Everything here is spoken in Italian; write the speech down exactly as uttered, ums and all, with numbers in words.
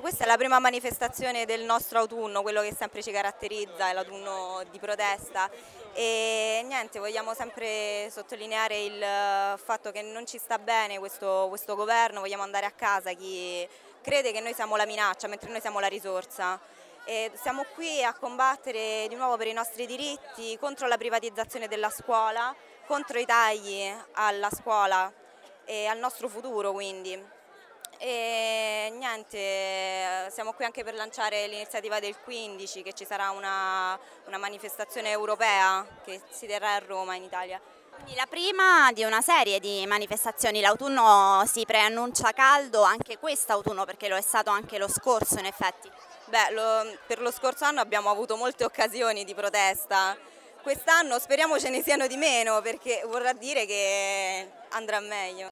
questa è la prima manifestazione del nostro autunno, quello che sempre ci caratterizza, è l'autunno di protesta e niente, vogliamo sempre sottolineare il fatto che non ci sta bene questo, questo governo, vogliamo andare a casa chi crede che noi siamo la minaccia mentre noi siamo la risorsa. E siamo qui a combattere di nuovo per i nostri diritti, contro la privatizzazione della scuola, contro i tagli alla scuola e al nostro futuro quindi. E niente, siamo qui anche per lanciare l'iniziativa del quindici, che ci sarà una, una manifestazione europea che si terrà a Roma in Italia. Quindi la prima di una serie di manifestazioni, l'autunno si preannuncia caldo anche quest'autunno perché lo è stato anche lo scorso in effetti. Beh, lo, per lo scorso anno abbiamo avuto molte occasioni di protesta, quest'anno speriamo ce ne siano di meno perché vorrà dire che andrà meglio.